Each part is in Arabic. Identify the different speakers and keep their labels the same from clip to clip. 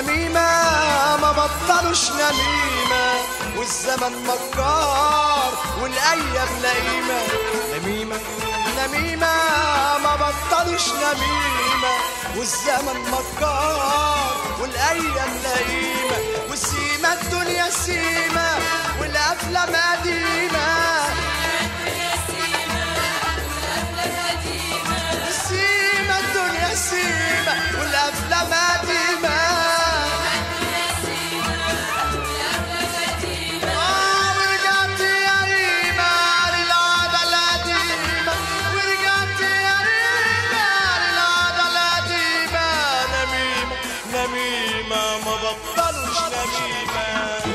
Speaker 1: نميمة ما بطلوش نميمة، والزمن مكار والأيام لئيمة. نميمة نميمة ما بطلوش نميمة، والزمن مكار والأيام لئيمة. والسيمة الدنيا سيمة والأفلام قديمة، السيمة الدنيا سيمة والأفلام قديمة. ورجعت يا ريمة للعادة القديمة، ورجعت يا ريمة للعادة القديمة. نميمة نميمة ما بطلوش نميمة.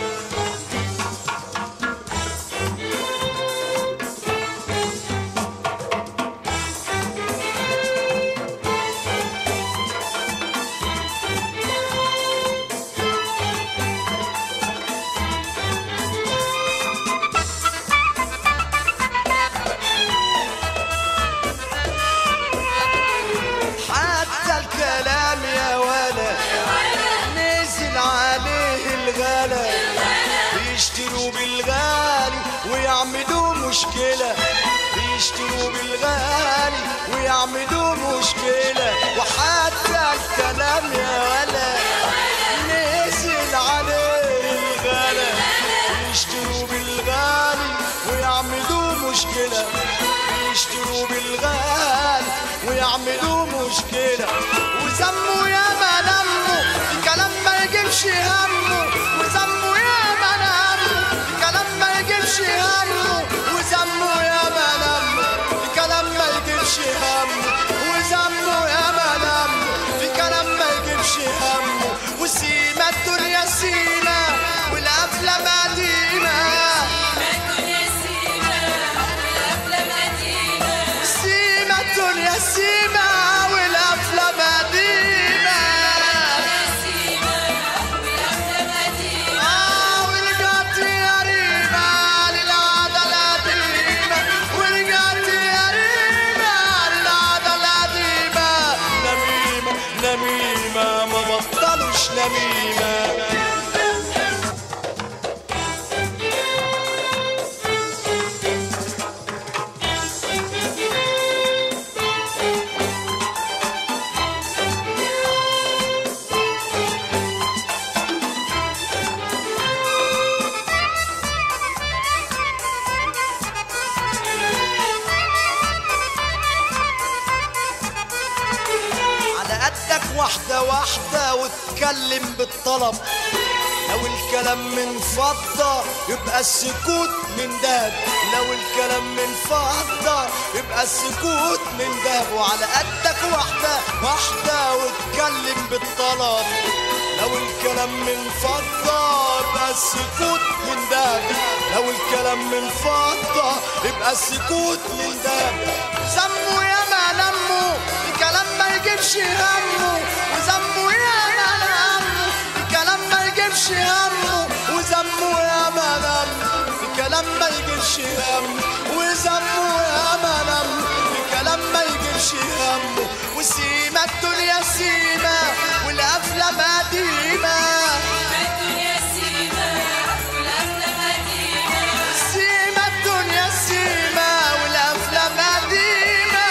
Speaker 1: الكلام يا ولد نزل عليه الغلا، بيشتروا بالغالي ويعملوا مشكلة، بيشتروا بالغالي ويعملوا مشكلة. وحتى الكلام يا ولد نزل عليه الغلا، بيشتروا بالغالي ويعملوا مشكلة، بيشتروا بالغالي ويعملوا مشكلة. وذموا يا ما نموا الكلام ما يجيبش همه، وذموا يا ما نموا الكلام ما يجيبش همه، وذموا يا ما نموا الكلام ما يجيبش همه، وذموا يا ما نموا الكلام ما يجيبش همه. وسيمة الدنيا سيمة والأفلام قديمة، الدنيا سيمة والأفلام قديمة. ورجعت يا ريمة للعادة القديمة، ورجعت يا ريمة للعادة القديمة. نميمة نميمة ما بطلوش نميمة. واحدة واحدة واتكلم بالطلب، لو الكلام من فضة يبقى السكوت من دهب، لو الكلام من فضة يبقى السكوت من دهب. وعلى قدك واحدة واحدة واتكلم بالطلب، لو الكلام من فضة يبقى السكوت من دهب، لو الكلام من فضة يبقى السكوت من دهب. سموا يا ما نموا الكلام ما يجيبش همه، وذموا يا ما نموا الكلام ما يجيبش همه، وذموا يا ما نموا الكلام ما يجيبش همه، وذموا يا ما نموا الكلام ما يجيبش همه. وسيمة الدنيا سيمة والأفلام قديمة، سيمة الدنيا سيمة والأفلام قديمة.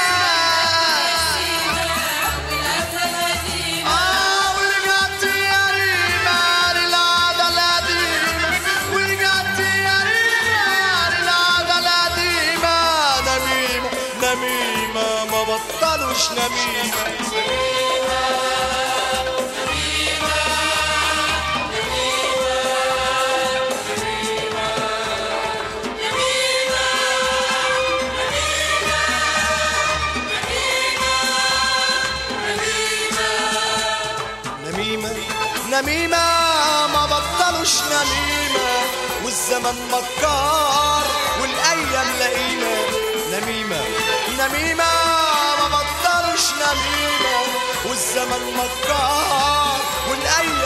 Speaker 1: ورجعت يا ريمة للعادة القديمة، ورجعت يا ريمة للعادة القديمة. نميمة نميمة ما بطلوش نميمة. نميمة ما بطلوش نميمة، والزمن مكار والأيام لئيمة. نميمة نميمة ما بطلوش نميمة، والزمن مكار والأيام